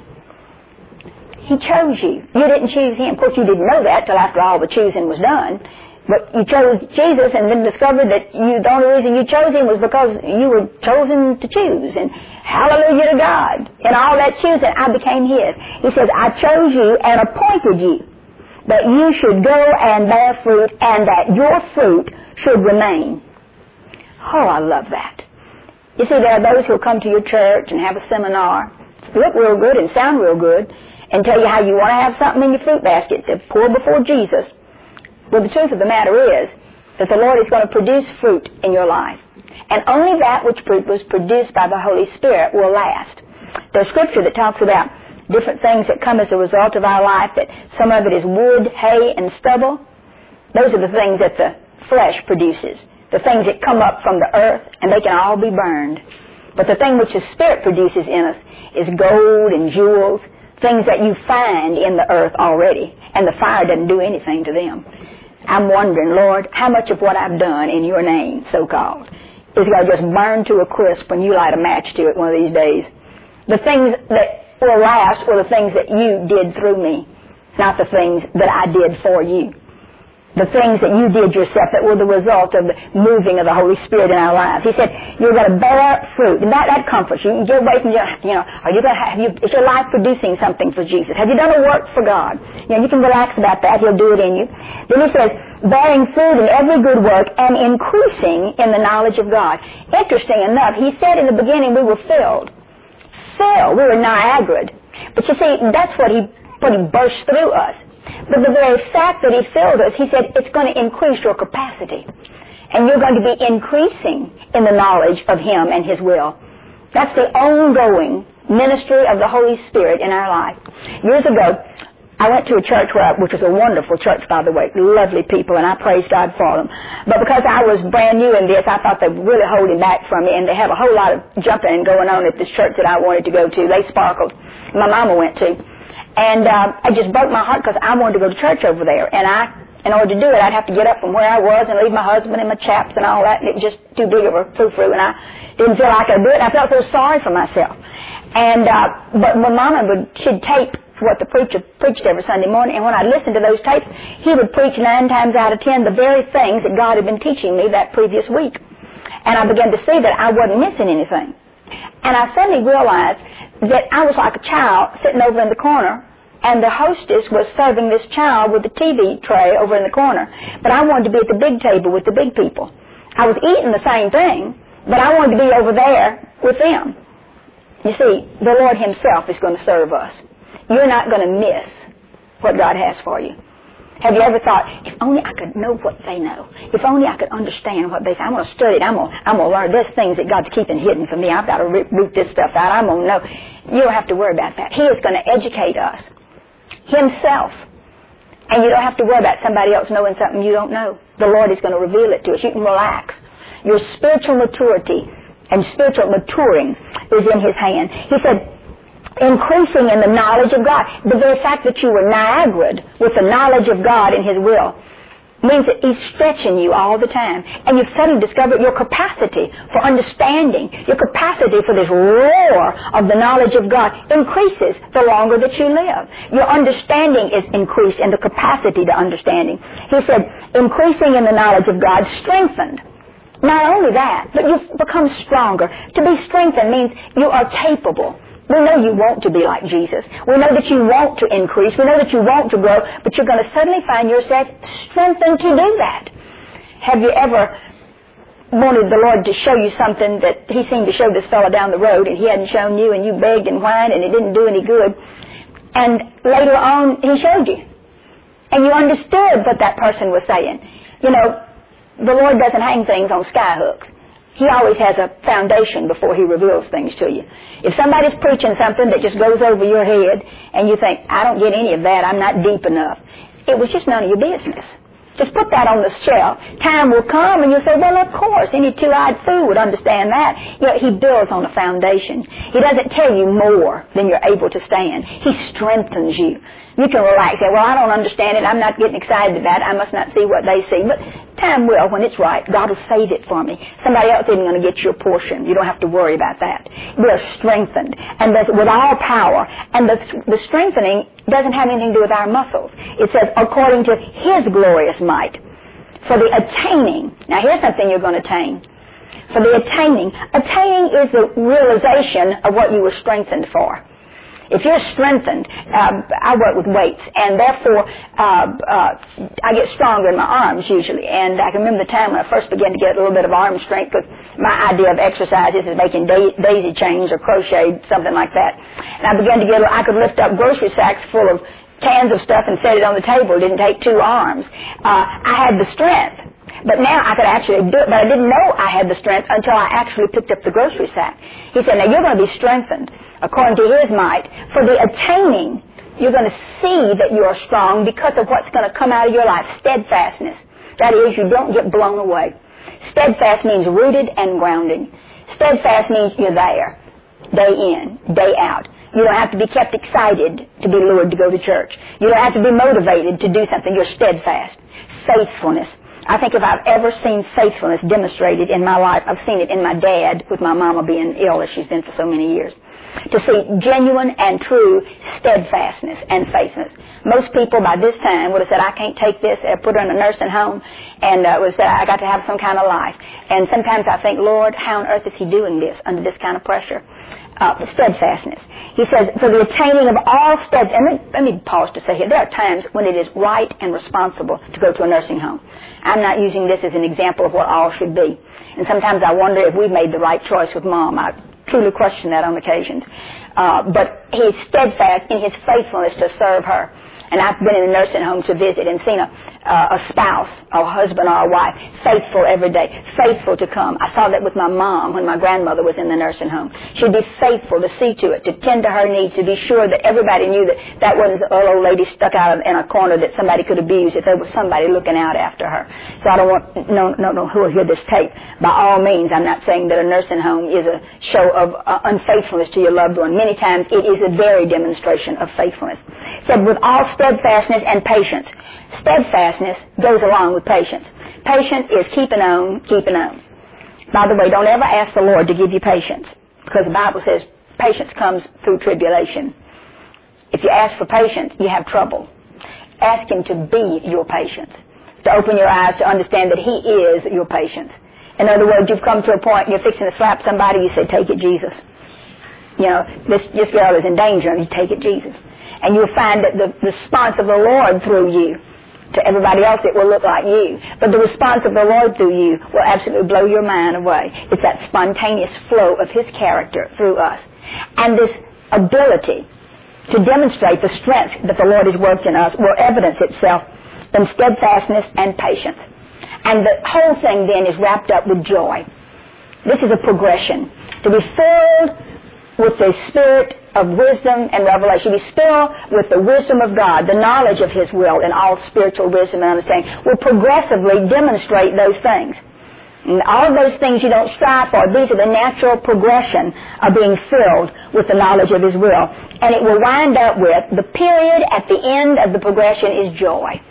He chose you. You didn't choose him. Of course, you didn't know that till after all the choosing was done. But you chose Jesus and then discovered that the only reason you chose him was because you were chosen to choose. And hallelujah to God. In all that choosing, I became his. He says, I chose you and appointed you that you should go and bear fruit and that your fruit should remain. Oh, I love that. You see, there are those who will come to your church and have a seminar, look real good and sound real good, and tell you how you want to have something in your fruit basket to pour before Jesus. Well, the truth of the matter is that the Lord is going to produce fruit in your life. And only that which was produced by the Holy Spirit will last. There's scripture that talks about different things that come as a result of our life, that some of it is wood, hay, and stubble. Those are the things that the flesh produces, the things that come up from the earth, and they can all be burned. But the thing which the Spirit produces in us is gold and jewels, things that you find in the earth already, and the fire doesn't do anything to them. I'm wondering, Lord, how much of what I've done in your name, so-called, is going to just burn to a crisp when you light a match to it one of these days. The things that will last were the things that you did through me, not the things that I did for you. The things that you did yourself that were the result of the moving of the Holy Spirit in our lives. He said, you're going to bear fruit. And that comforts you. You can get away from is your life producing something for Jesus? Have you done a work for God? You can relax about that. He'll do it in you. Then he says, bearing fruit in every good work and increasing in the knowledge of God. Interesting enough, he said in the beginning we were filled. We were Niagara'd. But you see, that's what he burst through us. But the very fact that he filled us, he said, it's going to increase your capacity. And you're going to be increasing in the knowledge of him and his will. That's the ongoing ministry of the Holy Spirit in our life. Years ago, I went to a church which was a wonderful church, by the way, lovely people, and I praise God for them. But because I was brand new in this, I thought they were really holding back from me, and they have a whole lot of jumping going on at this church that I wanted to go to. They sparkled. My mama went to. And it just broke my heart because I wanted to go to church over there. And in order to do it, I'd have to get up from where I was and leave my husband and my chaps and all that. And it was just too big of a frou-frou. And I didn't feel like I could do it. And I felt so sorry for myself. And but when Mama she'd tape what the preacher preached every Sunday morning. And when I listened to those tapes, he would preach 9 times out of 10 the very things that God had been teaching me that previous week. And I began to see that I wasn't missing anything. And I suddenly realized that I was like a child sitting over in the corner, and the hostess was serving this child with the TV tray over in the corner. But I wanted to be at the big table with the big people. I was eating the same thing, but I wanted to be over there with them. You see, the Lord himself is going to serve us. You're not going to miss what God has for you. Have you ever thought, if only I could know what they know. If only I could understand what they say. I'm going to study it. I'm going to learn. There's things that God's keeping hidden from me. I've got to root this stuff out. I'm going to know. You don't have to worry about that. He is going to educate us himself. And you don't have to worry about somebody else knowing something you don't know. The Lord is going to reveal it to us. You can relax. Your spiritual maturity and spiritual maturing is in his hand. He said, increasing in the knowledge of God. The very fact that you were Niagara'd with the knowledge of God and his will. means that He's stretching you all the time. And you've suddenly discovered your capacity for understanding, your capacity for this roar of the knowledge of God increases the longer that you live. Your understanding is increased and the capacity to understanding. He said, increasing in the knowledge of God, strengthened. Not only that, but you've become stronger. To be strengthened means you are capable. We know you want to be like Jesus. We know that you want to increase. We know that you want to grow, but you're going to suddenly find yourself strengthened to do that. Have you ever wanted the Lord to show you something that He seemed to show this fellow down the road and He hadn't shown you, and you begged and whined and it didn't do any good, and later on He showed you, and you understood what that person was saying? You know, the Lord doesn't hang things on sky hooks. He always has a foundation before He reveals things to you. If somebody's preaching something that just goes over your head and you think, I don't get any of that, I'm not deep enough, it was just none of your business. Just put that on the shelf. Time will come and you'll say, well, of course, any two-eyed fool would understand that. Yet He builds on a foundation. He doesn't tell you more than you're able to stand. He strengthens you. You can relax. Say, well, I don't understand it. I'm not getting excited about it. I must not see what they see. But time will, when it's right. God will save it for me. Somebody else isn't going to get your portion. You don't have to worry about that. We're strengthened, and with all power. And the strengthening doesn't have anything to do with our muscles. It says, according to His glorious might, for the attaining. Now, here's something you're going to attain. For the attaining. Attaining is the realization of what you were strengthened for. If you're strengthened, I work with weights, and therefore I get stronger in my arms usually. And I can remember the time when I first began to get a little bit of arm strength, because my idea of exercises is making daisy chains or crochet, something like that. And I began to get, I could lift up grocery sacks full of cans of stuff and set it on the table. It didn't take two arms. I had the strength. But now I could actually do it, but I didn't know I had the strength until I actually picked up the grocery sack. He said, now you're going to be strengthened according to His might. For the attaining, you're going to see that you are strong because of what's going to come out of your life, steadfastness. That is, you don't get blown away. Steadfast means rooted and grounding. Steadfast means you're there, day in, day out. You don't have to be kept excited to be lured to go to church. You don't have to be motivated to do something. You're steadfast. Faithfulness. I think if I've ever seen faithfulness demonstrated in my life, I've seen it in my dad, with my mama being ill as she's been for so many years. To see genuine and true steadfastness and faithfulness. Most people by this time would have said, I can't take this, put her in a nursing home, and would have said, I got to have some kind of life. And sometimes I think, Lord, how on earth is He doing this under this kind of pressure? Steadfastness. He says, for the attaining of all steps, and let me pause to say here, there are times when it is right and responsible to go to a nursing home. I'm not using this as an example of what all should be. And sometimes I wonder if we've made the right choice with Mom. I truly question that on occasions. But He's steadfast in His faithfulness to serve her. And I've been in a nursing home to visit and seen a spouse, a husband or a wife, faithful every day, faithful to come. I saw that with my mom when my grandmother was in the nursing home. She'd be faithful to see to it, to tend to her needs, to be sure that everybody knew that that wasn't an old lady stuck out in a corner that somebody could abuse, if there was somebody looking out after her. So I don't want no who will hear this tape. By all means, I'm not saying that a nursing home is a show of unfaithfulness to your loved one. Many times it is a very demonstration of faithfulness. It said, with all steadfastness and patience. Steadfastness goes along with patience. Patience is keeping on, keeping on. By the way, don't ever ask the Lord to give you patience, because the Bible says patience comes through tribulation. If you ask for patience, you have trouble. Ask Him to be your patience, to open your eyes to understand that He is your patience. In other words, you've come to a point, you're fixing to slap somebody, you say, take it, Jesus. You know, this girl is in danger, and you take it, Jesus. And you'll find that the response of the Lord through you, to everybody else it will look like you, but the response of the Lord through you will absolutely blow your mind away. It's that spontaneous flow of His character through us. And this ability to demonstrate the strength that the Lord has worked in us will evidence itself in steadfastness and patience. And the whole thing then is wrapped up with joy. This is a progression. To be filled with the spirit of wisdom and revelation, be filled with the wisdom of God, the knowledge of His will, and all spiritual wisdom and understanding, will progressively demonstrate those things. And all of those things you don't strive for, these are the natural progression of being filled with the knowledge of His will. And it will wind up with, the period at the end of the progression is joy.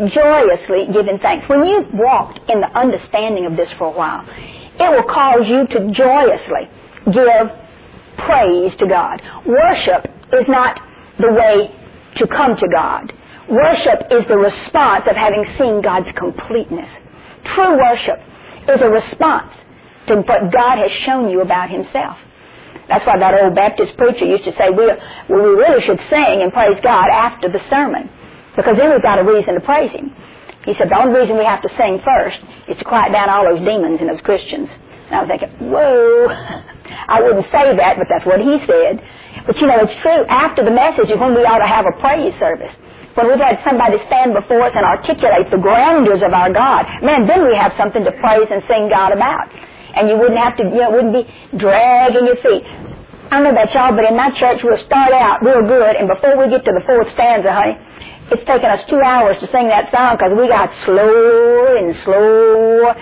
joyously giving thanks. When you've walked in the understanding of this for a while, it will cause you to joyously give praise to God. Worship is not the way to come to God. Worship is the response of having seen God's completeness. True worship is a response to what God has shown you about Himself. That's why that old Baptist preacher used to say, we really should sing and praise God after the sermon, because then we've got a reason to praise Him. He said the only reason we have to sing first is to quiet down all those demons and those Christians. And I was thinking, whoa, I wouldn't say that, but that's what he said. But you know, it's true. After the message is when we ought to have a praise service. When we've had somebody stand before us and articulate the grandeurs of our God, man, then we have something to praise and sing God about. And you wouldn't have to, wouldn't be dragging your feet. I don't know about y'all, but in my church we'll start out real good, and before we get to the fourth stanza, honey, it's taken us 2 hours to sing that song because we got slower and slower.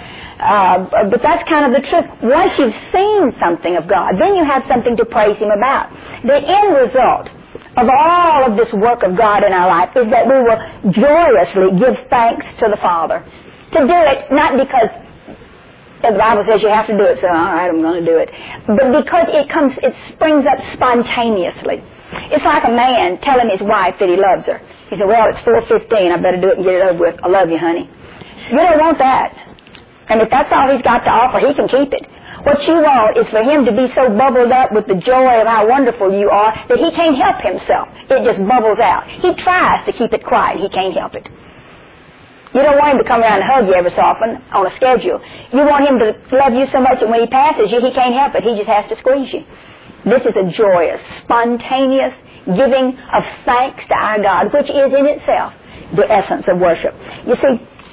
But that's kind of the truth. Once you've seen something of God, then you have something to praise Him about. The end result of all of this work of God in our life is that we will joyously give thanks to the Father. To do it, not because the Bible says you have to do it, so all right, I'm going to do it. But because it springs up spontaneously. It's like a man telling his wife that he loves her. He said, well, it's 4:15, I better do it and get it over with. I love you, honey. You don't want that. And if that's all he's got to offer, he can keep it. What you want is for him to be so bubbled up with the joy of how wonderful you are that he can't help himself. It just bubbles out. He tries to keep it quiet. He can't help it. You don't want him to come around and hug you every so often on a schedule. You want him to love you so much that when he passes you, he can't help it. He just has to squeeze you. This is a joyous, spontaneous giving of thanks to our God, which is in itself the essence of worship. You see,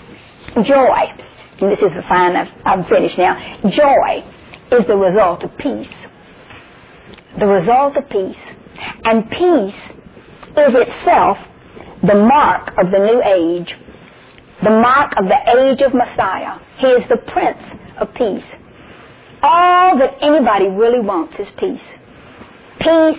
joy, and this is the sign I'm finished now, joy is the result of peace. The result of peace. And peace is itself the mark of the new age. The mark of the age of Messiah. He is the Prince of Peace. All that anybody really wants is peace. Peace,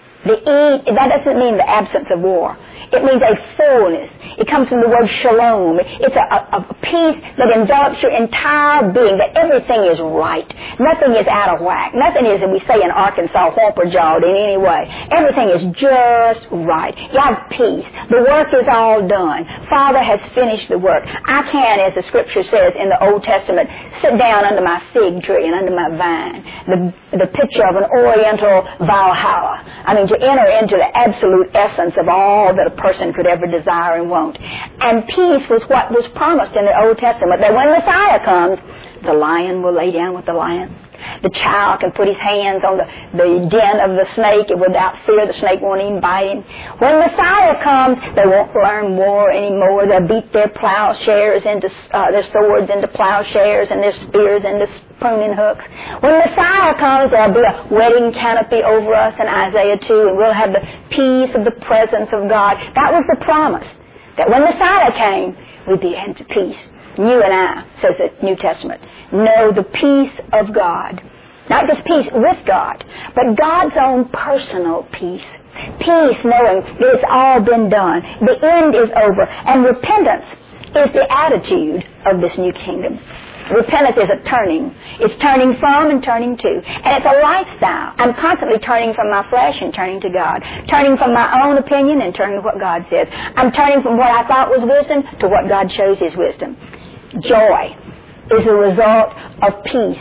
that doesn't mean the absence of war. It means a fullness. It comes from the word shalom. It's a peace that envelops your entire being, that everything is right. Nothing is out of whack. Nothing is, as we say in Arkansas, whomper-jawed in any way. Everything is just right. You have peace. The work is all done. Father has finished the work. I can, as the Scripture says in the Old Testament, sit down under my fig tree and under my vine. The picture of an oriental Valhalla. I mean, to enter into the absolute essence of all that a person could ever desire and want. And peace was what was promised in the Old Testament, that when Messiah comes, the lion will lay down with the lion. The child can put his hands on the den of the snake, and without fear the snake won't even bite him. When Messiah comes, they won't learn war anymore. They'll beat their plowshares into their swords into plowshares and their spears into pruning hooks. When Messiah comes, there'll be a wedding canopy over us in Isaiah 2, and we'll have the peace of the presence of God. That was the promise, that when Messiah came, we'd be into peace. You and I, says the New Testament, know the peace of God. Not just peace with God, but God's own personal peace. Peace knowing that it's all been done. The end is over. And repentance is the attitude of this new kingdom. Repentance is a turning. It's turning from and turning to. And it's a lifestyle. I'm constantly turning from my flesh and turning to God. Turning from my own opinion and turning to what God says. I'm turning from what I thought was wisdom to what God shows is wisdom. Joy is a result of peace.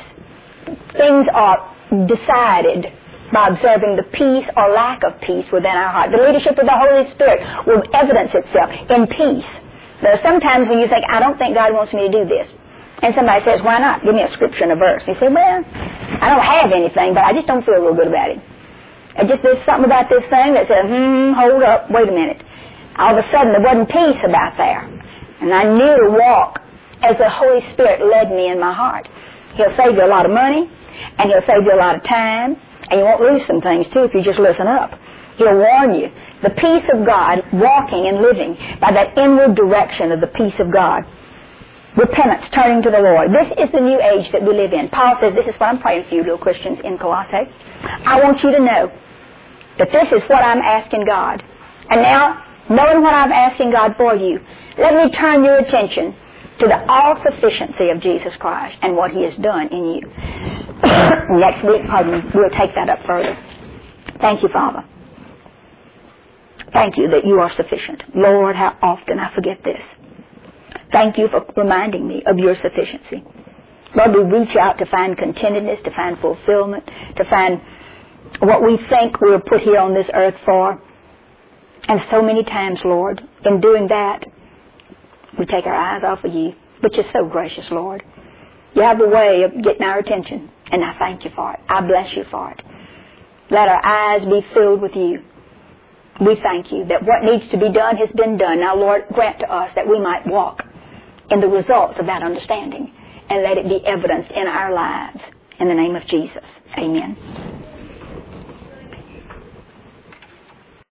Things are decided by observing the peace or lack of peace within our heart. The leadership of the Holy Spirit will evidence itself in peace. There are sometimes when you think, I don't think God wants me to do this. And somebody says, why not? Give me a scripture and a verse. You say, well, I don't have anything, but I just don't feel real good about it. There's something about this thing that says, hold up, wait a minute. All of a sudden, there wasn't peace about there. And I knew to walk as the Holy Spirit led me in my heart. He'll save you a lot of money, and He'll save you a lot of time, and you won't lose some things, too, if you just listen up. He'll warn you. The peace of God, walking and living by that inward direction of the peace of God. Repentance, turning to the Lord. This is the new age that we live in. Paul says, this is what I'm praying for you, little Christians in Colossae. I want you to know that this is what I'm asking God. And now, knowing what I'm asking God for you, Let me turn your attention to the all-sufficiency of Jesus Christ and what He has done in you. Next week, we'll take that up further. Thank you, Father. Thank you that you are sufficient. Lord, how often I forget this. Thank you for reminding me of your sufficiency. Lord, we reach out to find contentedness, to find fulfillment, to find what we think we were put here on this earth for. And so many times, Lord, in doing that, we take our eyes off of you, but you're so gracious, Lord. You have a way of getting our attention, and I thank you for it. I bless you for it. Let our eyes be filled with you. We thank you that what needs to be done has been done. Now, Lord, grant to us that we might walk in the results of that understanding and let it be evidenced in our lives. In the name of Jesus, amen.